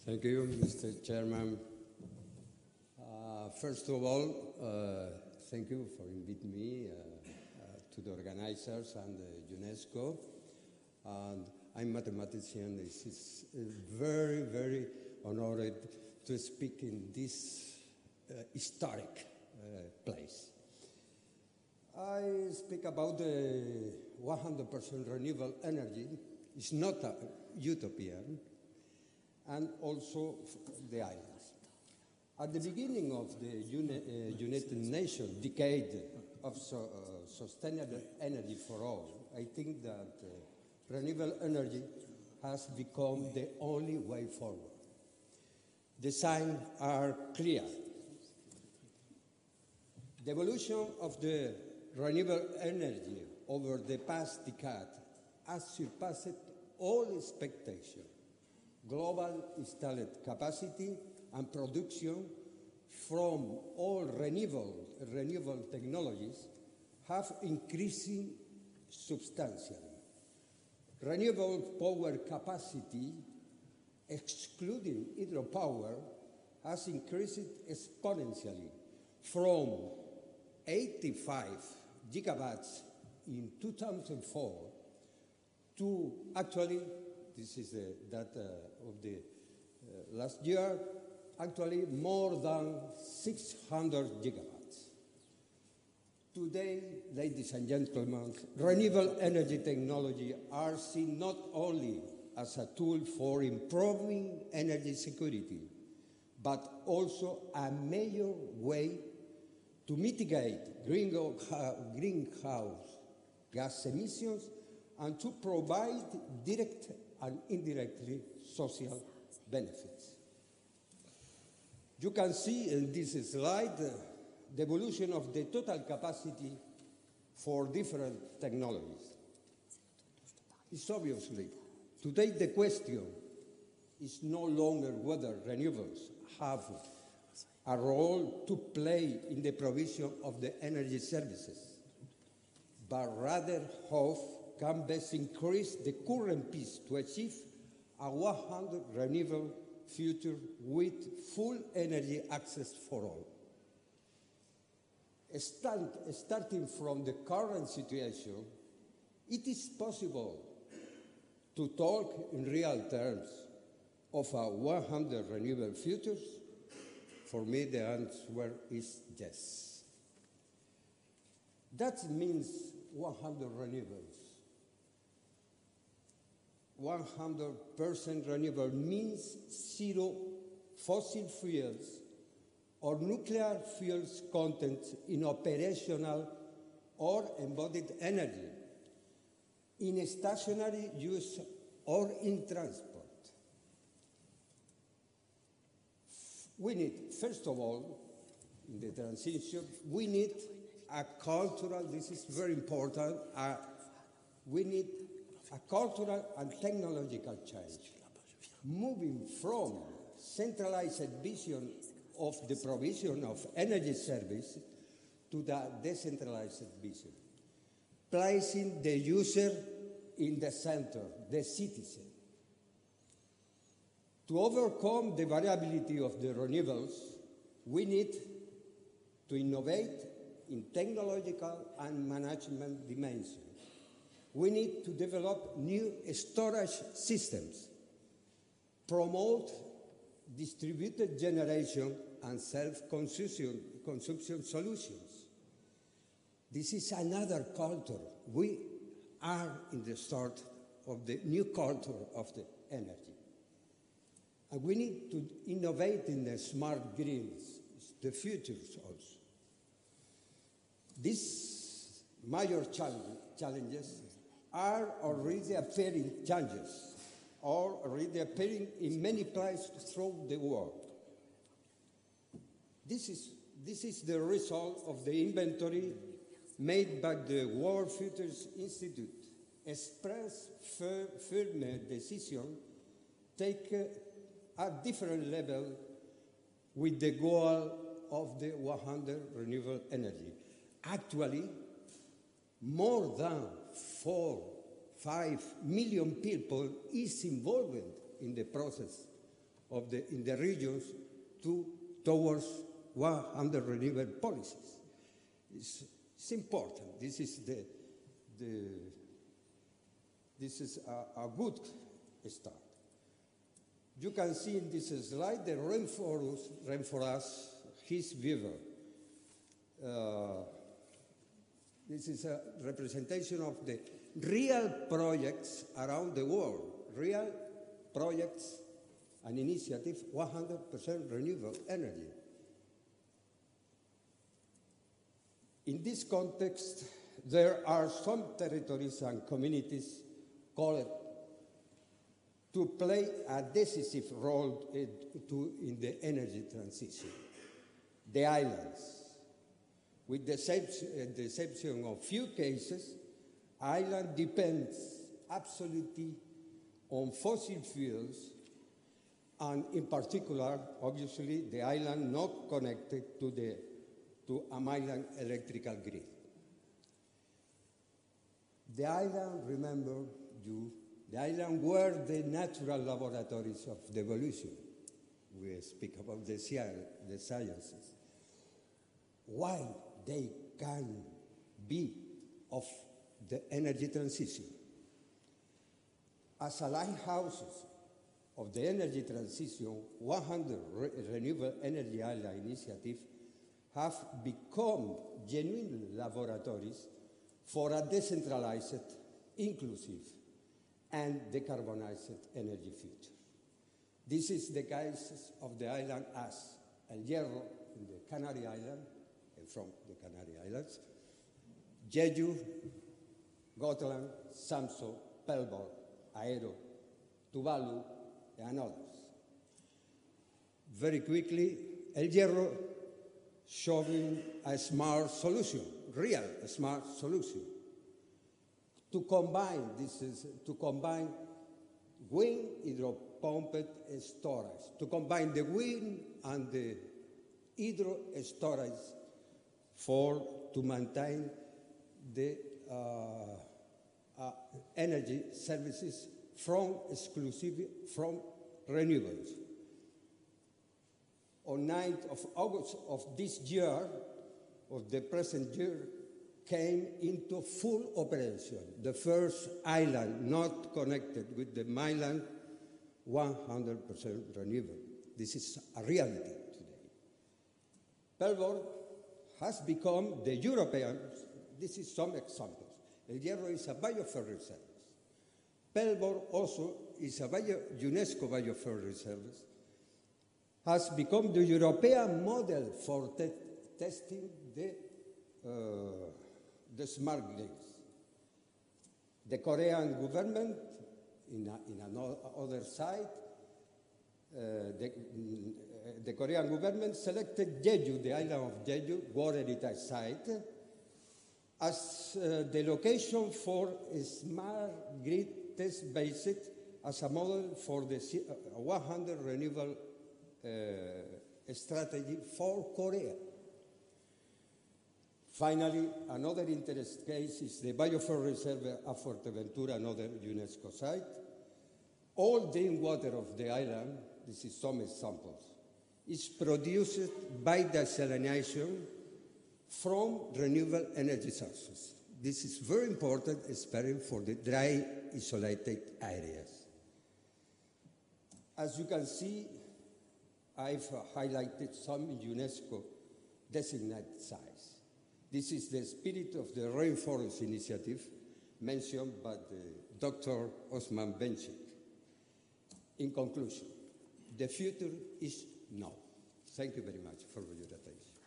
Thank you, Mr. Chairman. First of all, thank you for inviting me to the organizers and UNESCO. And I'm a mathematician. It's very, very honored to speak in this historic place. I speak about the 100% renewable energy. It's not a utopian, and also the islands. At the beginning of the United Nations decade of sustainable energy for all, I think that renewable energy has become the only way forward. The signs are clear. The evolution of the renewable energy over the past decade has surpassed all expectations. Global installed capacity and production from all renewable technologies have increased substantially. Renewable power capacity, excluding hydropower, has increased exponentially from 85 gigawatts in 2004 to actually, this is the data of the last year, actually more than 600 gigawatts. Today, ladies and gentlemen, renewable energy technology are seen not only as a tool for improving energy security, but also a major way to mitigate greenhouse gas emissions and to provide direct and indirectly social benefits. You can see in this slide the evolution of the total capacity for different technologies. It's obviously, today the question is no longer whether renewables have a role to play in the provision of the energy services, but rather how can best increase the current pace to achieve a 100 renewable future with full energy access for all. Starting from the current situation, it is possible to talk in real terms of a 100 renewable futures. For me, the answer is yes. That means 100 renewables. 100% renewable means zero fossil fuels or nuclear fuels content in operational or embodied energy, in stationary use or in transport. We need, first of all, in the transition, we need a cultural, this is very important, we need a cultural and technological change, moving from centralized vision of the provision of energy service to the decentralized vision, placing the user in the center, the citizen. To overcome the variability of the renewables, we need to innovate in technological and management dimensions. We need to develop new storage systems, promote distributed generation and self-consumption solutions. This is another culture. We are in the start of the new culture of the energy. And we need to innovate in the smart grids, the futures also. These major challenges are already appearing in many places throughout the world. This is the result of the inventory made by the World Futures Institute, express firm decision taken at different levels with the goal of the 100 renewable energy. Actually, more than 4-5 million people is involved in the process in the regions towards 100 renewable policies. It's important. This is a good start. You can see in this slide the rainforest, his beaver. This is a representation of the real projects around the world, real projects and initiative, 100% renewable energy. In this context, there are some territories and communities called to play a decisive role in the energy transition. The islands. With the exception of few cases, island depends absolutely on fossil fuels, and in particular, obviously, the island not connected to a mainland electrical grid. The island, remember the island were the natural laboratories of the evolution. We speak about the sciences. Why they can be of the energy transition. As a lighthouses of the energy transition, 100 renewable energy island initiatives have become genuine laboratories for a decentralized, inclusive, and decarbonized energy future. This is the case of the island as El Hierro in the Canary Islands, and from the Canary Islands, Jeju, Gotland, Samso, Pelborg, Aero, Tuvalu, and others. Very quickly, El Hierro showing a smart solution, real smart solution, to combine wind hydro-pumped storage, to combine the wind and the hydro storage to maintain the energy services exclusively from renewables. On 9th of August of this year, of the present year, came into full operation. The first island not connected with the mainland, 100% renewable. This is a reality today. Pelborg has become the European, this is some examples. El Hierro is a biosphere reserve. Pelborg also is a UNESCO biosphere reserve, has become the European model for testing the smart grids. The Korean government, in another side, the Korean government selected Jeju, the island of Jeju, World Heritage Site, as the location for a smart grid test based as a model for the 100 renewable strategy for Korea. Finally, another interest case is the Biosphere Reserve of Fuerteventura, another UNESCO site. All the water of the island, this is some examples, is produced by desalination from renewable energy sources. This is very important, especially for the dry, isolated areas. As you can see, I've highlighted some UNESCO designated sites. This is the spirit of the Rainforest Initiative mentioned by Dr. Osman Benchik. In conclusion, the future is now. Thank you very much for your attention.